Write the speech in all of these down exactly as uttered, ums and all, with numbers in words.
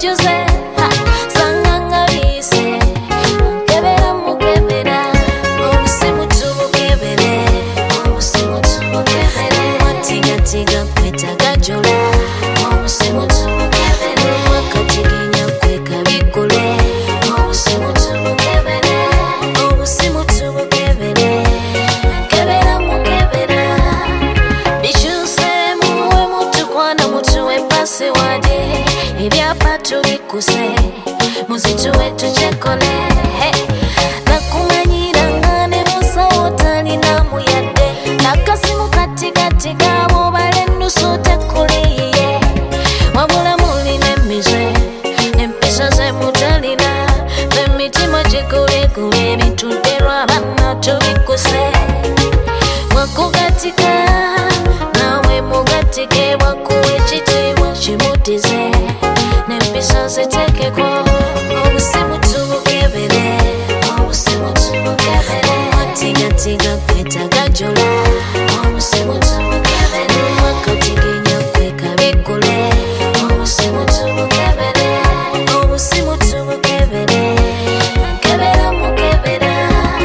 jijuze sanganga bise kebera mukebera obusimu tubukebere obusimu tubukebere matiga tiga kwetaga jola obusimu tubukebere wakatiginya kweka bikule obusimu tubukebere obusimu tubukebere kebera mukebera bijuse muwe mutukwana mutuwe pasi wade ibyapa tubikuse muzituwe tuchekole nakumanyira ngane musawotani namuyadde nakasimu katikati gabo bale nusu tekuliye wabula mulina emize empisa ze mutalina bemitima gikulegule ebituderwa bana tubikuse wakugatika nawe mugatike wakuwe ekitiibwa kimutize n'empisa zitekeko obusimu tubukebere obusimu tubukebere matigatiga kwetaga jola obusimu tubukebere wakatiginya kweka bikule obusimu tubukebere obusimu tubukebere kebera mukebera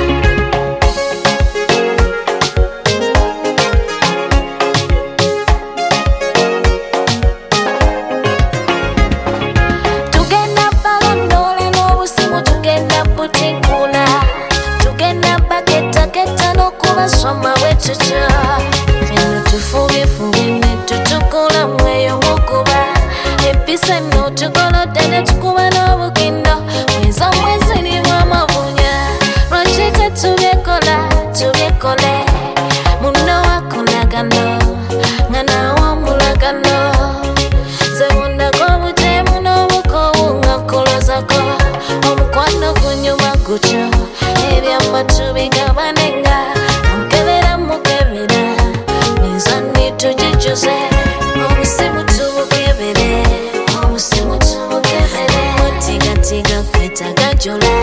tugenda balondole n'obusimu tugenda butikula tugenda baketaketa n'okubasoma bwetutyo fino tufubifubi ne tutukula mweyo mukuba empisa eno tugolodde ne tukuba n'obukindo mwenza mwezirimu amabunya lwaki tetubyekola tubyekole muno wakolagano nga nawamulagano zebundako obutemu n'obukowu nga kulozako omukwano gunyuma gutyo ebyamba tubigabanenga mukebera mukebera mizani tugijuze obusimu tubukebere obusimu tubukebere matigatiga kwetaga jola